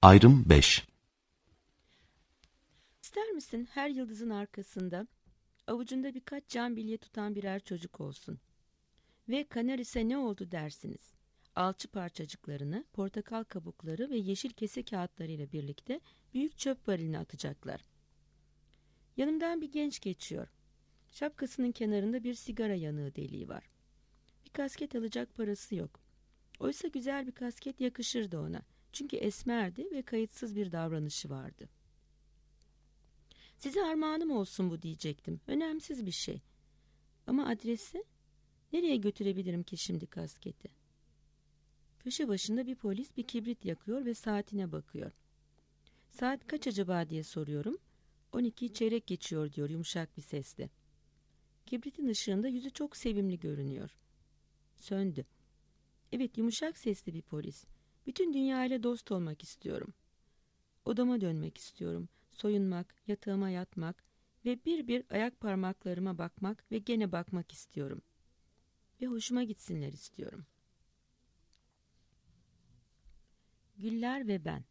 Ayrım 5. İster misin her yıldızın arkasında avucunda birkaç can bilye tutan birer çocuk olsun? Ve Canaris'e ne oldu dersiniz? Alçı parçacıklarını, portakal kabukları ve yeşil kese kağıtlarıyla birlikte büyük çöp variline atacaklar. Yanımdan bir genç geçiyor. Şapkasının kenarında bir sigara yanığı deliği var. Bir kasket alacak parası yok. Oysa güzel bir kasket yakışırdı ona. Çünkü esmerdi ve kayıtsız bir davranışı vardı. Size armağanım olsun bu diyecektim. Önemsiz bir şey. Ama adresi? Nereye götürebilirim ki şimdi kasketi? Köşe başında bir polis bir kibrit yakıyor ve saatine bakıyor. Saat kaç acaba diye soruyorum. 12 çeyrek geçiyor diyor yumuşak bir sesle. Kibritin ışığında yüzü çok sevimli görünüyor. Söndü. Evet, yumuşak sesli bir polis. Bütün dünyayla dost olmak istiyorum. Odama dönmek istiyorum. Soyunmak, yatağıma yatmak ve bir bir ayak parmaklarıma bakmak ve gene bakmak istiyorum. Ve hoşuma gitsinler istiyorum. Güller ve ben.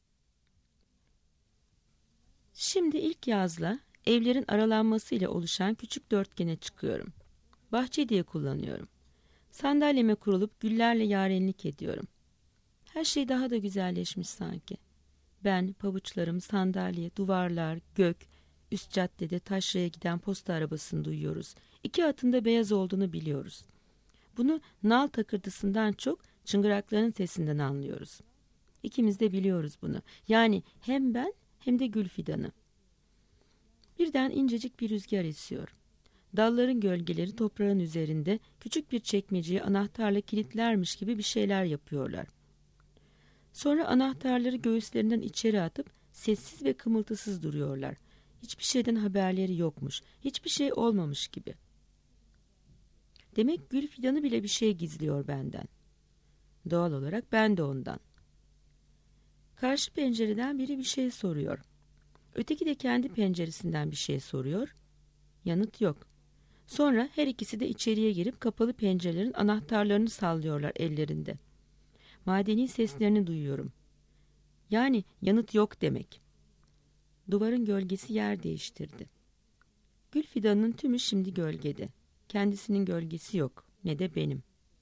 Şimdi ilk yazla evlerin aralanmasıyla oluşan küçük dörtgene çıkıyorum. Bahçe diye kullanıyorum. Sandalyeme kurulup güllerle yarenlik ediyorum. Her şey daha da güzelleşmiş sanki. Ben, pabuçlarım, sandalye, duvarlar, gök, üst caddede taşraya giden posta arabasını duyuyoruz. İki atın da beyaz olduğunu biliyoruz. Bunu nal takırtısından çok çıngırakların sesinden anlıyoruz. İkimiz de biliyoruz bunu. Yani hem ben hem de gül fidanı. Birden incecik bir rüzgar esiyor. Dalların gölgeleri toprağın üzerinde küçük bir çekmeceyi anahtarla kilitlermiş gibi bir şeyler yapıyorlar. Sonra anahtarları göğüslerinden içeri atıp sessiz ve kımıltısız duruyorlar. Hiçbir şeyden haberleri yokmuş, hiçbir şey olmamış gibi. Demek gül fidanı bile bir şey gizliyor benden. Doğal olarak ben de ondan. Karşı pencereden biri bir şey soruyor. Öteki de kendi penceresinden bir şey soruyor. Yanıt yok. Sonra her ikisi de içeriye girip kapalı pencerelerin anahtarlarını sallıyorlar ellerinde. Madeni seslerini duyuyorum. Yani yanıt yok demek. Duvarın gölgesi yer değiştirdi. Gül fidanının tümü şimdi gölgede. Kendisinin gölgesi yok, ne de benim.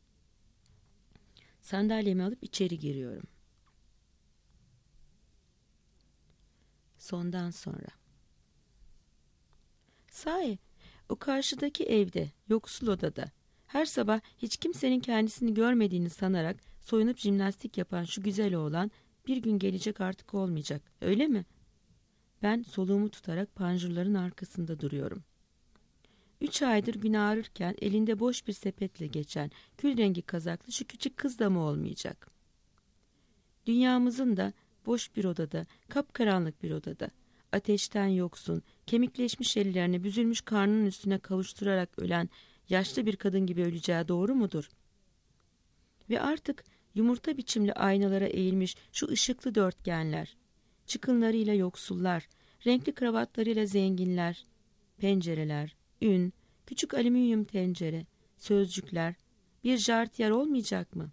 Sandalyemi alıp içeri giriyorum. Sondan sonra. Sahi, o karşıdaki evde, yoksul odada, her sabah hiç kimsenin kendisini görmediğini sanarak soyunup jimnastik yapan şu güzel oğlan bir gün gelecek artık olmayacak, öyle mi? Ben soluğumu tutarak panjurların arkasında duruyorum. 3 aydır gün ağrırken elinde boş bir sepetle geçen kül rengi kazaklı şu küçük kız da mı olmayacak? Dünyamızın da boş bir odada, kapkaranlık bir odada, ateşten yoksun, kemikleşmiş ellerini büzülmüş karnının üstüne kavuşturarak ölen yaşlı bir kadın gibi öleceği doğru mudur? Ve artık yumurta biçimli aynalara eğilmiş şu ışıklı dörtgenler, çıkınlarıyla yoksullar, renkli kravatlarıyla zenginler, pencereler, ün, küçük alüminyum tencere, sözcükler, bir jartiyer olmayacak mı?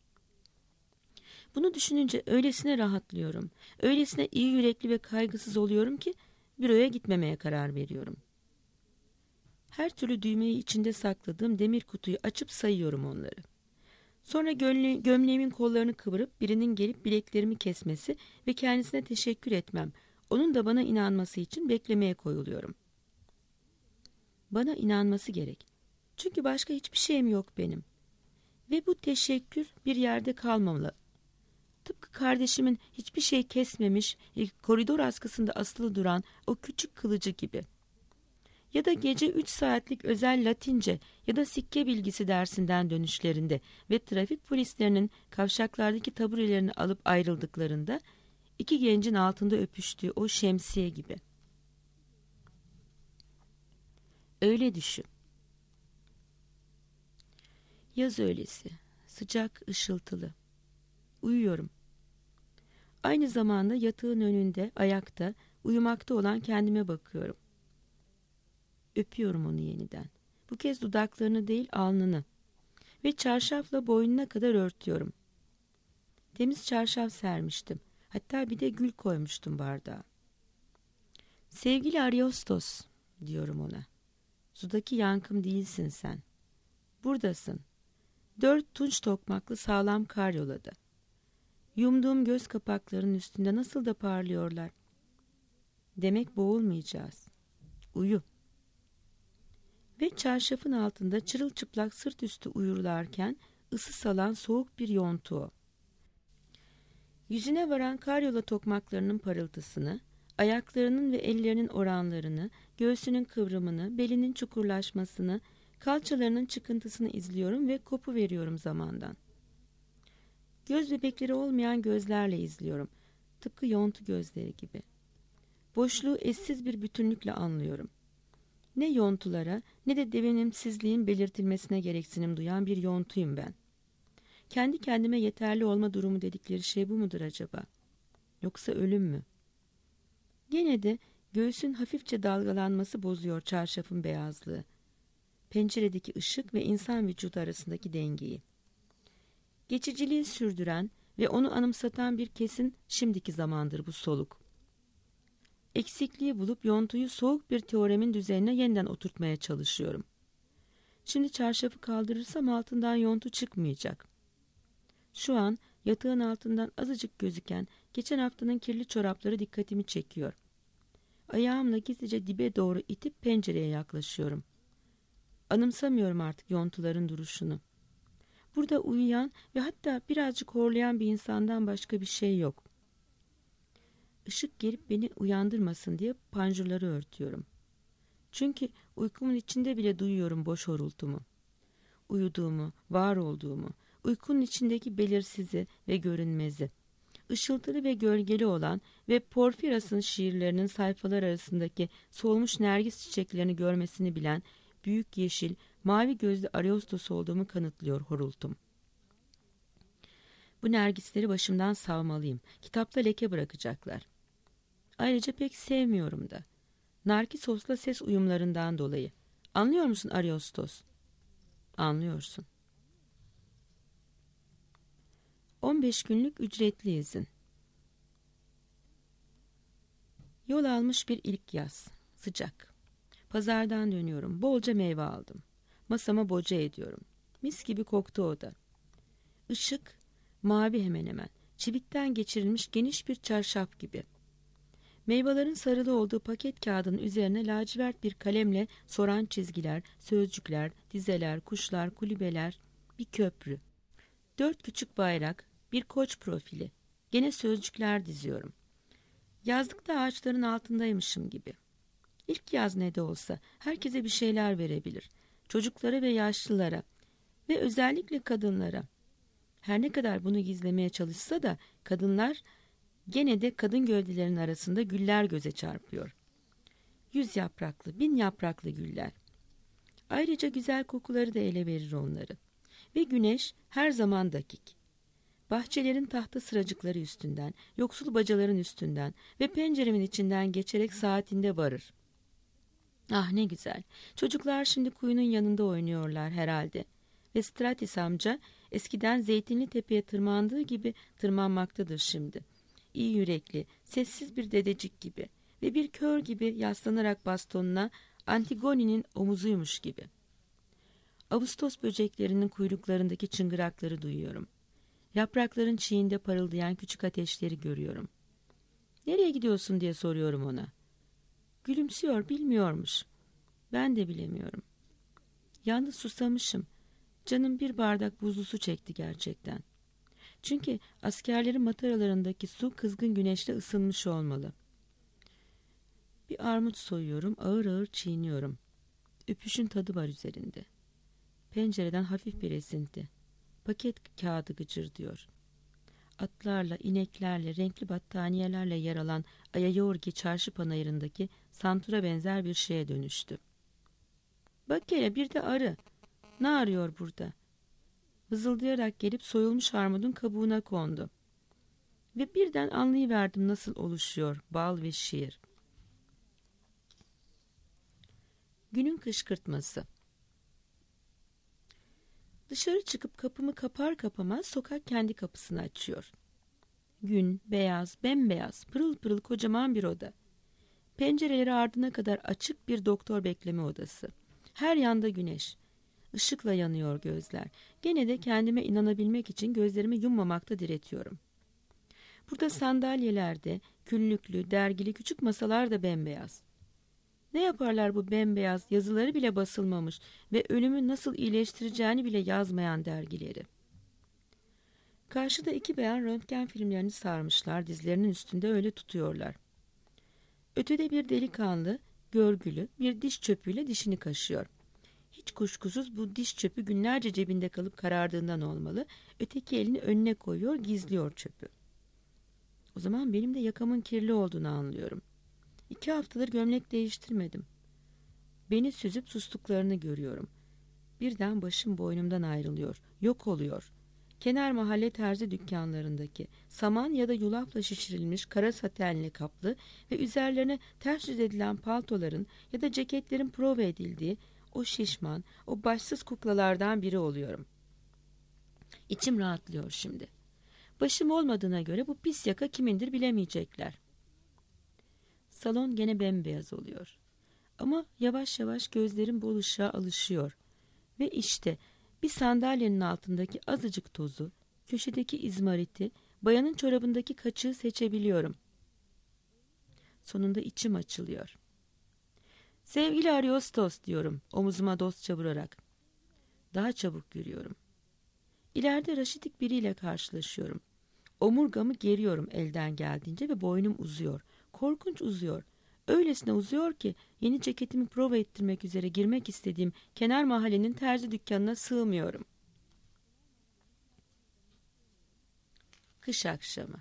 Bunu düşününce öylesine rahatlıyorum, öylesine iyi yürekli ve kaygısız oluyorum ki büroya gitmemeye karar veriyorum. Her türlü düğmeyi içinde sakladığım demir kutuyu açıp sayıyorum onları. Sonra gömleğimin kollarını kıvırıp birinin gelip bileklerimi kesmesi ve kendisine teşekkür etmem, onun da bana inanması için beklemeye koyuluyorum. Bana inanması gerek. Çünkü başka hiçbir şeyim yok benim. Ve bu teşekkür bir yerde kalmamalı. Tıpkı kardeşimin hiçbir şey kesmemiş, koridor askısında asılı duran o küçük kılıcı gibi. Ya da gece 3 saatlik özel Latince ya da sikke bilgisi dersinden dönüşlerinde ve trafik polislerinin kavşaklardaki taburelerini alıp ayrıldıklarında iki gencin altında öpüştüğü o şemsiye gibi. Öyle düşün. Yaz öğlesi, sıcak, ışıltılı. Uyuyorum. Aynı zamanda yatağın önünde, ayakta, uyumakta olan kendime bakıyorum. Öpüyorum onu yeniden. Bu kez dudaklarını değil, alnını. Ve çarşafla boynuna kadar örtüyorum. Temiz çarşaf sermiştim. Hatta bir de gül koymuştum bardağa. Sevgili Ariostos, diyorum ona. Sudaki yankım değilsin sen. Buradasın. 4 tunç tokmaklı sağlam karyolada. Yumduğum göz kapaklarının üstünde nasıl da parlıyorlar. Demek boğulmayacağız. Uyu. Ve çarşafın altında çırılçıplak sırt üstü uyurlarken ısı salan soğuk bir yontu o. Yüzüne varan karyola tokmaklarının parıltısını, ayaklarının ve ellerinin oranlarını, göğsünün kıvrımını, belinin çukurlaşmasını, kalçalarının çıkıntısını izliyorum ve kopu veriyorum zamandan. Göz bebekleri olmayan gözlerle izliyorum. Tıpkı yontu gözleri gibi. Boşluğu eşsiz bir bütünlükle anlıyorum. Ne yontulara ne de devinimsizliğin belirtilmesine gereksinim duyan bir yontuyum ben. Kendi kendime yeterli olma durumu dedikleri şey bu mudur acaba? Yoksa ölüm mü? Gene de göğsün hafifçe dalgalanması bozuyor çarşafın beyazlığı. Penceredeki ışık ve insan vücudu arasındaki dengeyi. Geçiciliği sürdüren ve onu anımsatan bir kesin şimdiki zamandır bu soluk. Eksikliği bulup yontuyu soğuk bir teoremin düzenine yeniden oturtmaya çalışıyorum. Şimdi çarşafı kaldırırsam altından yontu çıkmayacak. Şu an yatağın altından azıcık gözüken geçen haftanın kirli çorapları dikkatimi çekiyor. Ayağımla gizlice dibe doğru itip pencereye yaklaşıyorum. Anımsamıyorum artık yontuların duruşunu. Burada uyuyan ve hatta birazcık horlayan bir insandan başka bir şey yok. Işık gelip beni uyandırmasın diye panjurları örtüyorum. Çünkü uykumun içinde bile duyuyorum boş horultumu. Uyuduğumu, var olduğumu, uykunun içindeki belirsizi ve görünmezi, ışıltılı ve gölgeli olan ve Porfiras'ın şiirlerinin sayfalar arasındaki solmuş nergis çiçeklerini görmesini bilen büyük yeşil, mavi gözlü Ariostos olduğumu kanıtlıyor horultum. Bu nergisleri başımdan savmalıyım. Kitapta leke bırakacaklar. Ayrıca pek sevmiyorum da. Narkisos'la ses uyumlarından dolayı. Anlıyor musun Ariostos? Anlıyorsun. 15 günlük ücretli izin. Yol almış bir ilk yaz. Sıcak. Pazardan dönüyorum. Bolca meyve aldım. Masama boca ediyorum. Mis gibi koktu oda. Işık, mavi hemen hemen. Çivitten geçirilmiş geniş bir çarşaf gibi. Meyvelerin sarılı olduğu paket kağıdının üzerine lacivert bir kalemle soran çizgiler, sözcükler, dizeler, kuşlar, kulübeler, bir köprü. 4 küçük bayrak, bir koç profili. Gene sözcükler diziyorum. Yazlıkta ağaçların altındaymışım gibi. İlk yaz ne de olsa herkese bir şeyler verebilir. Çocuklara ve yaşlılara ve özellikle kadınlara. Her ne kadar bunu gizlemeye çalışsa da kadınlar gene de kadın gövdelerinin arasında güller göze çarpıyor. 100 yapraklı, 1000 yapraklı güller. Ayrıca güzel kokuları da ele verir onları. Ve güneş her zaman dakik. Bahçelerin tahta sıracıkları üstünden, yoksul bacaların üstünden ve penceremin içinden geçerek saatinde varır. Ah ne güzel. Çocuklar şimdi kuyunun yanında oynuyorlar herhalde. Ve Stratis amca eskiden Zeytinli Tepe'ye tırmandığı gibi tırmanmaktadır şimdi. İyi yürekli, sessiz bir dedecik gibi ve bir kör gibi yaslanarak bastonuna Antigone'nin omuzuymuş gibi. Ağustos böceklerinin kuyruklarındaki çıngırakları duyuyorum. Yaprakların çiğinde parıldayan küçük ateşleri görüyorum. Nereye gidiyorsun diye soruyorum ona. Gülümsüyor, bilmiyormuş. Ben de bilemiyorum. Yalnız susamışım. Canım bir bardak buzlu su çekti gerçekten. Çünkü askerlerin mataralarındaki su kızgın güneşle ısınmış olmalı. Bir armut soyuyorum, ağır ağır çiğniyorum. Öpüşün tadı var üzerinde. Pencereden hafif bir esinti. Paket kağıdı gıcırdıyor. Atlarla, ineklerle, renkli battaniyelerle yer alan Ayayorgi çarşı panayırındaki santura benzer bir şeye dönüştü. Bak hele bir de arı. Ne arıyor burada? Vızıldayarak gelip soyulmuş armudun kabuğuna kondu. Ve birden anlayıverdim nasıl oluşuyor bal ve şiir. Günün kışkırtması. Dışarı çıkıp kapımı kapar kapamaz sokak kendi kapısını açıyor. Gün, beyaz, bembeyaz, pırıl pırıl kocaman bir oda. Pencereleri ardına kadar açık bir doktor bekleme odası. Her yanda güneş. Işıkla yanıyor gözler. Gene de kendime inanabilmek için gözlerimi yummamakta diretiyorum. Burada sandalyelerde, küllüklü, dergili küçük masalar da bembeyaz. Ne yaparlar bu bembeyaz, yazıları bile basılmamış ve ölümü nasıl iyileştireceğini bile yazmayan dergileri? Karşıda iki beyan röntgen filmlerini sarmışlar, dizlerinin üstünde öyle tutuyorlar. Ötede bir delikanlı, görgülü, bir diş çöpüyle dişini kaşıyor. Hiç kuşkusuz bu diş çöpü günlerce cebinde kalıp karardığından olmalı. Öteki elini önüne koyuyor, gizliyor çöpü. O zaman benim de yakamın kirli olduğunu anlıyorum. 2 haftadır gömlek değiştirmedim. Beni süzüp sustuklarını görüyorum. Birden başım boynumdan ayrılıyor, yok oluyor. Kenar mahalle terzi dükkanlarındaki saman ya da yulafla şişirilmiş kara satenli kaplı ve üzerlerine ters yüz edilen paltoların ya da ceketlerin prova edildiği o şişman, o başsız kuklalardan biri oluyorum. İçim rahatlıyor şimdi. Başım olmadığına göre bu pis yaka kimindir bilemeyecekler. Salon gene bembeyaz oluyor. Ama yavaş yavaş gözlerim bol ışığa alışıyor. Ve işte bir sandalyenin altındaki azıcık tozu, köşedeki izmariti, bayanın çorabındaki kaçığı seçebiliyorum. Sonunda içim açılıyor. Sevgili Ariostos diyorum omuzuma dostça vurarak. Daha çabuk yürüyorum. İleride raşitik biriyle karşılaşıyorum. Omurgamı geriyorum elden geldiğince ve boynum uzuyor. Korkunç uzuyor. Öylesine uzuyor ki yeni ceketimi prova ettirmek üzere girmek istediğim kenar mahallenin terzi dükkanına sığmıyorum. Kış akşamı.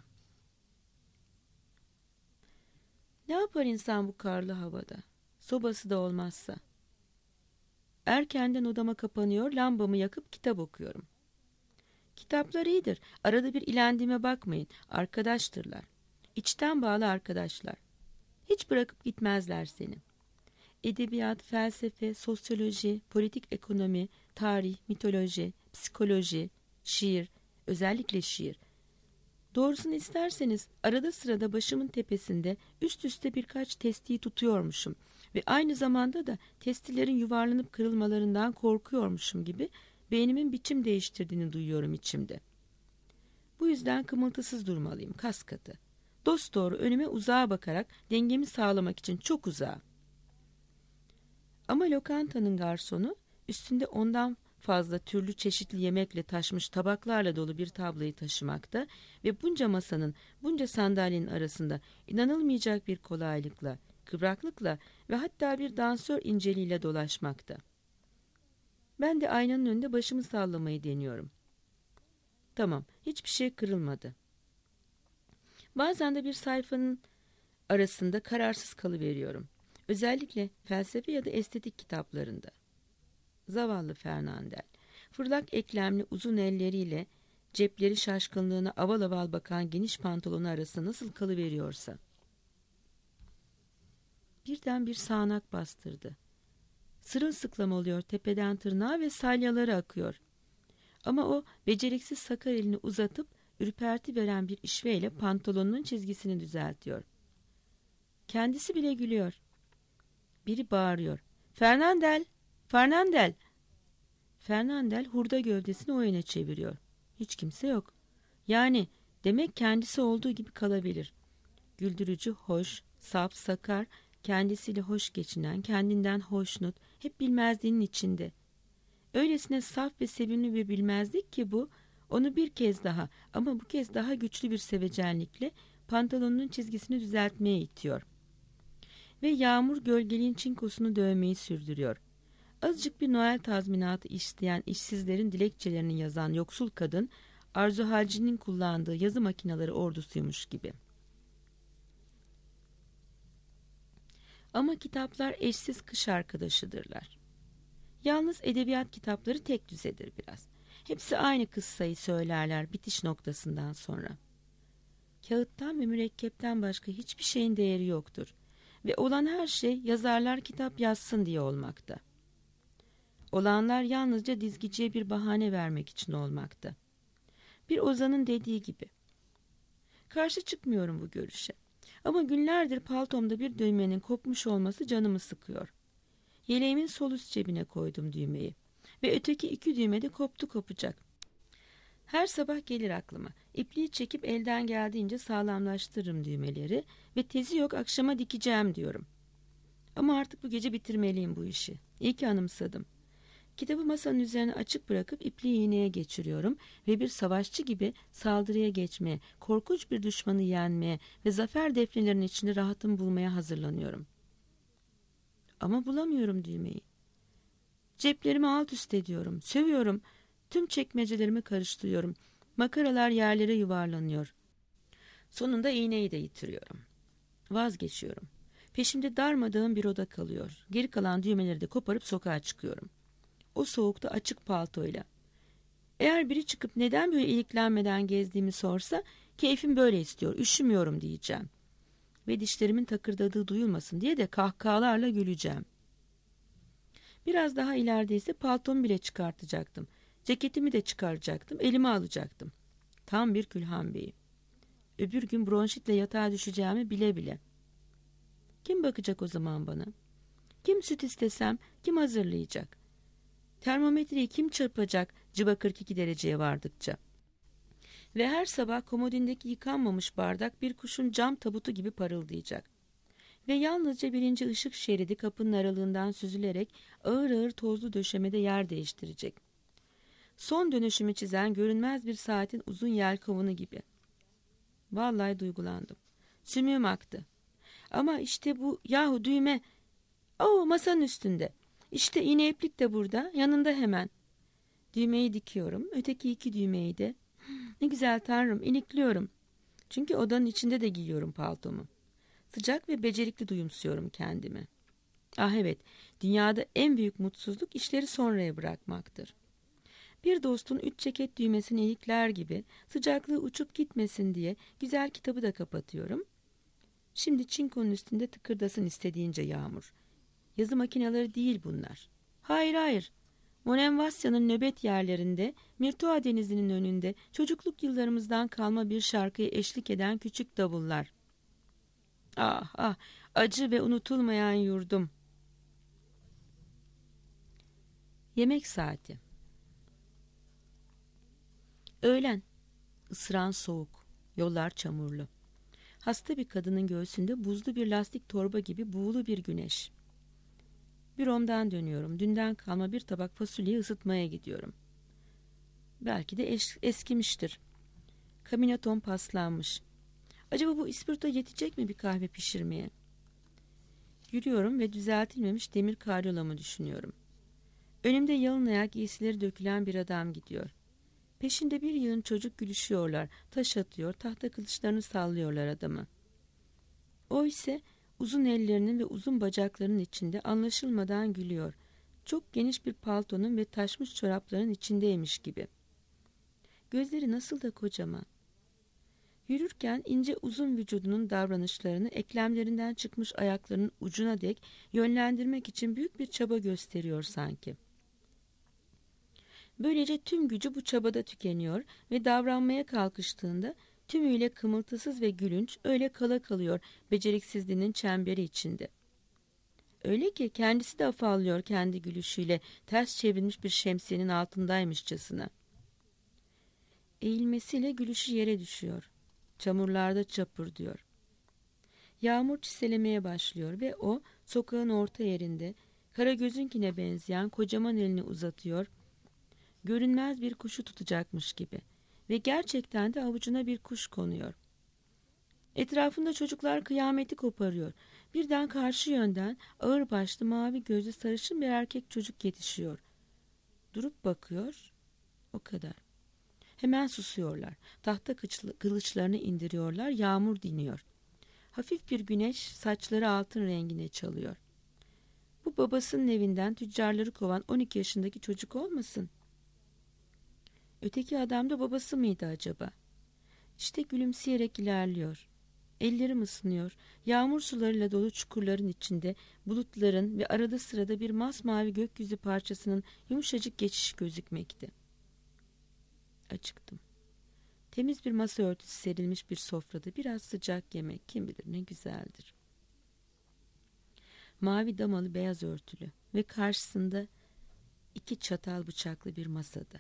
Ne yapar insan bu karlı havada? Sobası da olmazsa. Erkenden odama kapanıyor, lambamı yakıp kitap okuyorum. Kitaplar iyidir. Arada bir ilendiğime bakmayın. Arkadaştırlar. İçten bağlı arkadaşlar. Hiç bırakıp gitmezler seni. Edebiyat, felsefe, sosyoloji, politik ekonomi, tarih, mitoloji, psikoloji, şiir, özellikle şiir. Doğrusunu isterseniz arada sırada başımın tepesinde üst üste birkaç testiyi tutuyormuşum ve aynı zamanda da testilerin yuvarlanıp kırılmalarından korkuyormuşum gibi beynimin biçim değiştirdiğini duyuyorum içimde. Bu yüzden kımıltısız durmalıyım, kas katı. Dosdoğru önüme uzağa bakarak dengemi sağlamak için çok uzağa. Ama lokantanın garsonu üstünde ondan fazla türlü çeşitli yemekle taşmış tabaklarla dolu bir tablayı taşımakta ve bunca masanın, bunca sandalyenin arasında inanılmayacak bir kolaylıkla, kıvraklıkla ve hatta bir dansör inceliğiyle dolaşmakta. Ben de aynanın önünde başımı sallamayı deniyorum. Tamam, hiçbir şey kırılmadı. Bazen de bir sayfanın arasında kararsız kalıveriyorum. Özellikle felsefe ya da estetik kitaplarında. Zavallı Fernandel, fırlak eklemli uzun elleriyle cepleri şaşkınlığına aval aval bakan geniş pantolonu arasında nasıl kalıveriyorsa. Birden bir sağanak bastırdı. Sırılsıklam oluyor tepeden tırnağa ve salyaları akıyor. Ama o beceriksiz sakar elini uzatıp ürperti veren bir işveyle pantolonunun çizgisini düzeltiyor. Kendisi bile gülüyor. Biri bağırıyor. Fernandel! Fernandel! Fernandel hurda gövdesini o yana çeviriyor. Hiç kimse yok. Yani demek kendisi olduğu gibi kalabilir. Güldürücü, hoş, saf, sakar, kendisiyle hoş geçinen, kendinden hoşnut, hep bilmezliğinin içinde. Öylesine saf ve sevimli bir bilmezlik ki bu, onu bir kez daha ama bu kez daha güçlü bir sevecenlikle pantolonunun çizgisini düzeltmeye itiyor. Ve yağmur gölgeliğin çinkosunu dövmeyi sürdürüyor. Azıcık bir Noel tazminatı isteyen işsizlerin dilekçelerini yazan yoksul kadın, Arzu Halci'nin kullandığı yazı makineleri ordusuymuş gibi. Ama kitaplar eşsiz kış arkadaşıdırlar. Yalnız edebiyat kitapları tek düzedir biraz. Hepsi aynı kıssayı söylerler bitiş noktasından sonra. Kağıttan ve mürekkepten başka hiçbir şeyin değeri yoktur. Ve olan her şey yazarlar kitap yazsın diye olmakta. Olanlar yalnızca dizgiciye bir bahane vermek için olmakta. Bir ozanın dediği gibi. Karşı çıkmıyorum bu görüşe. Ama günlerdir paltomda bir düğmenin kopmuş olması canımı sıkıyor. Yeleğimin sol üst cebine koydum düğmeyi ve öteki 2 düğme de kopacak. Her sabah gelir aklıma. İpliği çekip elden geldiğince sağlamlaştırırım düğmeleri ve tezi yok akşama dikeceğim diyorum. Ama artık bu gece bitirmeliyim bu işi. İyi ki anımsadım. Kitabı masanın üzerine açık bırakıp ipliği iğneye geçiriyorum ve bir savaşçı gibi saldırıya geçmeye, korkunç bir düşmanı yenmeye ve zafer defnelerinin içinde rahatımı bulmaya hazırlanıyorum. Ama bulamıyorum düğmeyi. Ceplerimi alt üst ediyorum, sövüyorum, tüm çekmecelerimi karıştırıyorum. Makaralar yerlere yuvarlanıyor. Sonunda iğneyi de yitiriyorum. Vazgeçiyorum. Peşimde darmadağın bir oda kalıyor. Geri kalan düğmeleri de koparıp sokağa çıkıyorum. O soğukta açık paltoyla. Eğer biri çıkıp neden böyle iliklenmeden gezdiğimi sorsa, keyfim böyle istiyor, üşümüyorum diyeceğim. Ve dişlerimin takırdadığı duyulmasın diye de kahkahalarla güleceğim. Biraz daha ileride ise paltomu bile çıkartacaktım. Ceketimi de çıkaracaktım, elime alacaktım. Tam bir Külhan Bey'i. Öbür gün bronşitle yatağa düşeceğimi bile bile. Kim bakacak o zaman bana? Kim süt istesem, kim hazırlayacak? Termometreyi kim çırpacak cıva 42 dereceye vardıkça? Ve her sabah komodindeki yıkanmamış bardak bir kuşun cam tabutu gibi parıldayacak. Ve yalnızca birinci ışık şeridi kapının aralığından süzülerek ağır ağır tozlu döşemede yer değiştirecek. Son dönüşümü çizen görünmez bir saatin uzun yelkovunu gibi. Vallahi duygulandım. Sümüğüm aktı. Ama işte bu yahu düğme. Masanın üstünde. İşte iğne iplik de burada, yanında hemen. Düğmeyi dikiyorum, öteki 2 düğmeyi de. Ne güzel Tanrım, ilikliyorum. Çünkü odanın içinde de giyiyorum paltomu. Sıcak ve becerikli duyumsuyorum kendimi. Ah evet, dünyada en büyük mutsuzluk işleri sonraya bırakmaktır. Bir dostun 3 ceket düğmesini ilikler gibi sıcaklığı uçup gitmesin diye güzel kitabı da kapatıyorum. Şimdi çinkonun üstünde tıkırdasın istediğince yağmur. Yazı makineleri değil bunlar. Hayır. Monemvasya'nın nöbet yerlerinde, Mirtoa Denizi'nin önünde çocukluk yıllarımızdan kalma bir şarkıya eşlik eden küçük davullar. Ah, acı ve unutulmayan yurdum. Yemek saati. Öğlen. Isıran soğuk. Yollar çamurlu. Hasta bir kadının göğsünde buzlu bir lastik torba gibi buğulu bir güneş. Büromdan dönüyorum. Dünden kalma bir tabak fasulyeyi ısıtmaya gidiyorum. Belki de eskimiştir. Kaminatom paslanmış. Acaba bu ispirto yetecek mi bir kahve pişirmeye? Yürüyorum ve düzeltilmemiş demir karyolamı düşünüyorum. Önümde yalın ayak giysileri dökülen bir adam gidiyor. Peşinde bir yığın çocuk gülüşüyorlar, taş atıyor, tahta kılıçlarını sallıyorlar adamı. O ise uzun ellerinin ve uzun bacaklarının içinde anlaşılmadan gülüyor. Çok geniş bir paltonun ve taşmış çorapların içindeymiş gibi. Gözleri nasıl da kocaman. Yürürken ince uzun vücudunun davranışlarını eklemlerinden çıkmış ayaklarının ucuna dek yönlendirmek için büyük bir çaba gösteriyor sanki. Böylece tüm gücü bu çabada tükeniyor ve davranmaya kalkıştığında tümüyle kımıltısız ve gülünç öyle kala kalıyor beceriksizliğinin çemberi içinde. Öyle ki kendisi de afallıyor kendi gülüşüyle ters çevrilmiş bir şemsiyenin altındaymışçasına. Eğilmesiyle gülüşü yere düşüyor. Çamurlarda çapırdıyor. Yağmur çiselemeye başlıyor ve o sokağın orta yerinde Karagöz'ünkine benzeyen kocaman elini uzatıyor, görünmez bir kuşu tutacakmış gibi ve gerçekten de avucuna bir kuş konuyor. Etrafında çocuklar kıyameti koparıyor. Birden karşı yönden ağırbaşlı mavi gözlü sarışın bir erkek çocuk yetişiyor. Durup bakıyor, o kadar. Hemen susuyorlar. Tahta kılıçlarını indiriyorlar, yağmur diniyor. Hafif bir güneş saçları altın rengine çalıyor. Bu babasının evinden tüccarları kovan 12 yaşındaki çocuk olmasın? Öteki adam da babası mıydı acaba? İşte gülümseyerek ilerliyor. Ellerim ısınıyor. Yağmur sularıyla dolu çukurların içinde bulutların ve arada sırada bir masmavi gökyüzü parçasının yumuşacık geçişi gözükmekte. Acıktım. Temiz bir masa örtüsü serilmiş bir sofrada biraz sıcak yemek kim bilir ne güzeldir. Mavi damalı beyaz örtülü ve karşısında 2 çatal bıçaklı bir masada.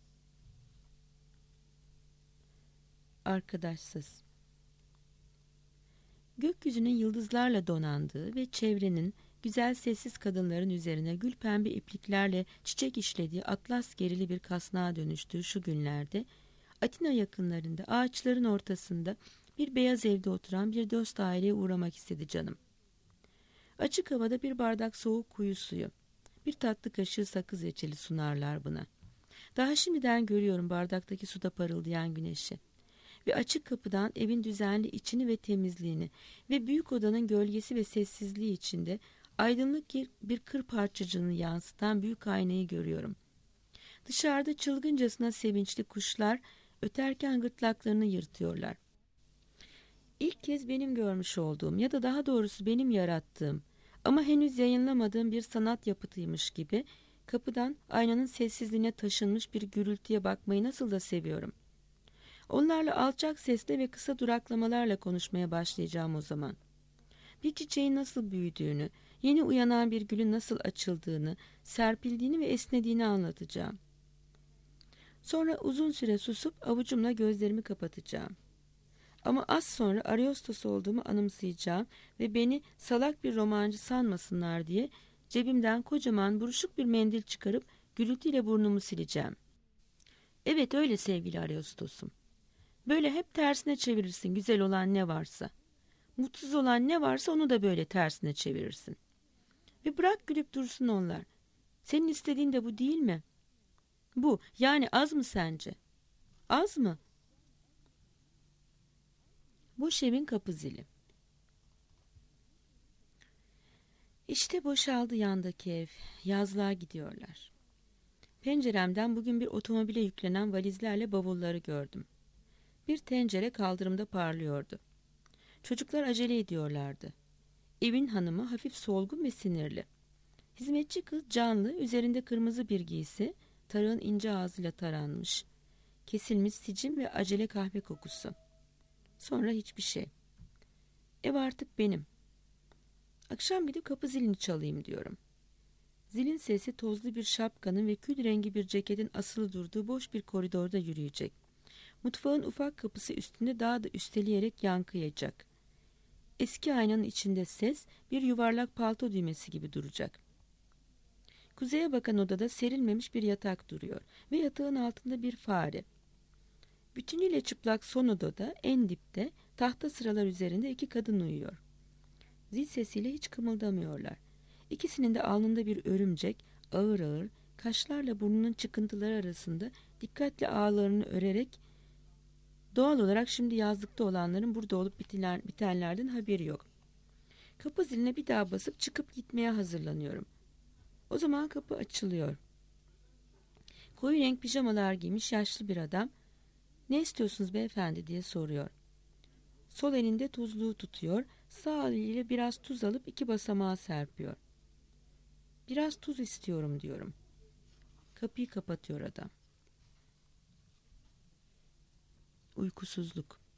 Arkadaşsız. Gökyüzünün yıldızlarla donandığı ve çevrenin güzel sessiz kadınların üzerine gül pembe ipliklerle çiçek işlediği atlas gerili bir kasnağa dönüştüğü şu günlerde Atina yakınlarında ağaçların ortasında bir beyaz evde oturan bir dost aileye uğramak istedi canım. Açık havada bir bardak soğuk kuyu suyu, bir tatlı kaşığı sakız reçeli sunarlar buna. Daha şimdiden görüyorum bardaktaki suda parıldayan güneşi. Ve açık kapıdan evin düzenli içini ve temizliğini ve büyük odanın gölgesi ve sessizliği içinde aydınlık bir kır parçacığını yansıtan büyük aynayı görüyorum. Dışarıda çılgıncasına sevinçli kuşlar öterken gırtlaklarını yırtıyorlar. İlk kez benim görmüş olduğum ya da daha doğrusu benim yarattığım ama henüz yayınlamadığım bir sanat yapıtıymış gibi kapıdan aynanın sessizliğine taşınmış bir gürültüye bakmayı nasıl da seviyorum. Onlarla alçak sesle ve kısa duraklamalarla konuşmaya başlayacağım o zaman. Bir çiçeğin nasıl büyüdüğünü, yeni uyanan bir gülün nasıl açıldığını, serpildiğini ve esnediğini anlatacağım. Sonra uzun süre susup avucumla gözlerimi kapatacağım. Ama az sonra Ariostos olduğumu anımsayacağım ve beni salak bir romancı sanmasınlar diye cebimden kocaman buruşuk bir mendil çıkarıp gürültüyle burnumu sileceğim. Evet öyle sevgili Ariostos'um. Böyle hep tersine çevirirsin güzel olan ne varsa. Mutsuz olan ne varsa onu da böyle tersine çevirirsin. Ve bırak gülüp dursun onlar. Senin istediğin de bu değil mi? Bu yani az mı sence? Az mı? Boş evin kapı zili. İşte boşaldı yandaki ev. Yazlığa gidiyorlar. Penceremden bugün bir otomobile yüklenen valizlerle bavulları gördüm. Bir tencere kaldırımda parlıyordu. Çocuklar acele ediyorlardı. Evin hanımı hafif solgun ve sinirli. Hizmetçi kız canlı, üzerinde kırmızı bir giysi, tarağın ince ağzıyla taranmış. Kesilmiş sicim ve acele kahve kokusu. Sonra hiçbir şey. Ev artık benim. Akşam gidip kapı zilini çalayım diyorum. Zilin sesi tozlu bir şapkanın ve kül rengi bir ceketin asılı durduğu boş bir koridorda yürüyecek. Mutfağın ufak kapısı üstünde daha da üsteleyerek yankıyacak. Eski aynanın içinde ses bir yuvarlak palto düğmesi gibi duracak. Kuzeye bakan odada serilmemiş bir yatak duruyor ve yatağın altında bir fare. Bütünüyle çıplak son odada en dipte tahta sıralar üzerinde 2 kadın uyuyor. Zil sesiyle hiç kımıldamıyorlar. İkisinin de alnında bir örümcek ağır ağır kaşlarla burnunun çıkıntıları arasında dikkatle ağlarını örerek doğal olarak şimdi yazlıkta olanların burada olup bitenlerden haberi yok. Kapı ziline bir daha basıp çıkıp gitmeye hazırlanıyorum. O zaman kapı açılıyor. Koyu renk pijamalar giymiş yaşlı bir adam "Ne istiyorsunuz beyefendi?" diye soruyor. Sol elinde tuzluğu tutuyor, sağ eliyle biraz tuz alıp 2 basamağa serpiyor. "Biraz tuz istiyorum." diyorum. Kapıyı kapatıyor adam. Uykusuzluk.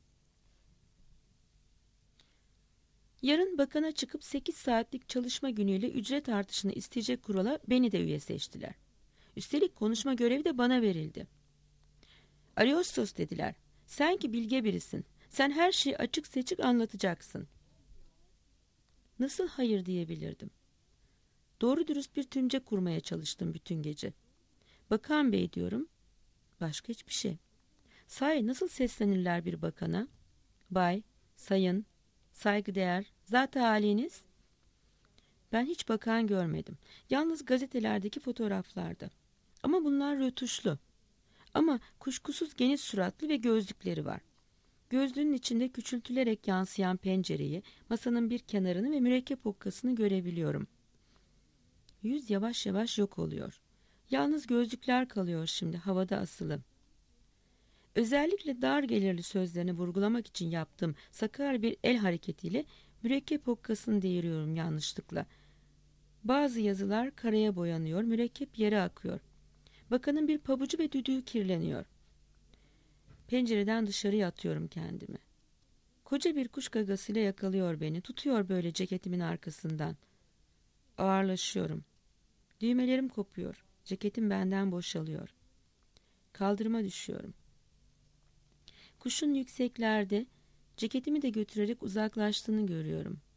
Yarın bakana çıkıp 8 saatlik çalışma günüyle ücret artışını isteyecek kurala beni de üye seçtiler. Üstelik konuşma görevi de bana verildi. "Ariostos," dediler, "sen ki bilge birisin. Sen her şeyi açık seçik anlatacaksın." Nasıl hayır diyebilirdim? Doğru dürüst bir tümce kurmaya çalıştım bütün gece. "Bakan bey," diyorum. Başka hiçbir şey. Sahi nasıl seslenirler bir bakana? "Bay, sayın, saygıdeğer, zat-ı haliniz?" Ben hiç bakan görmedim. Yalnız gazetelerdeki fotoğraflarda. Ama bunlar rötuşlu. Ama kuşkusuz geniş suratlı ve gözlükleri var. Gözlüğün içinde küçültülerek yansıyan pencereyi, masanın bir kenarını ve mürekkep okkasını görebiliyorum. Yüz yavaş yavaş yok oluyor. Yalnız gözlükler kalıyor şimdi havada asılı. Özellikle dar gelirli sözlerini vurgulamak için yaptığım sakar bir el hareketiyle mürekkep okkasını deviriyorum yanlışlıkla. Bazı yazılar karaya boyanıyor, mürekkep yere akıyor. Bakanın bir pabucu ve düdüğü kirleniyor. Pencereden dışarıya atıyorum kendimi. Koca bir kuş gagasıyla yakalıyor beni. Tutuyor böyle ceketimin arkasından. Ağırlaşıyorum. Düğmelerim kopuyor. Ceketim benden boşalıyor. Kaldırıma düşüyorum. Kuşun yükseklerde ceketimi de götürerek uzaklaştığını görüyorum.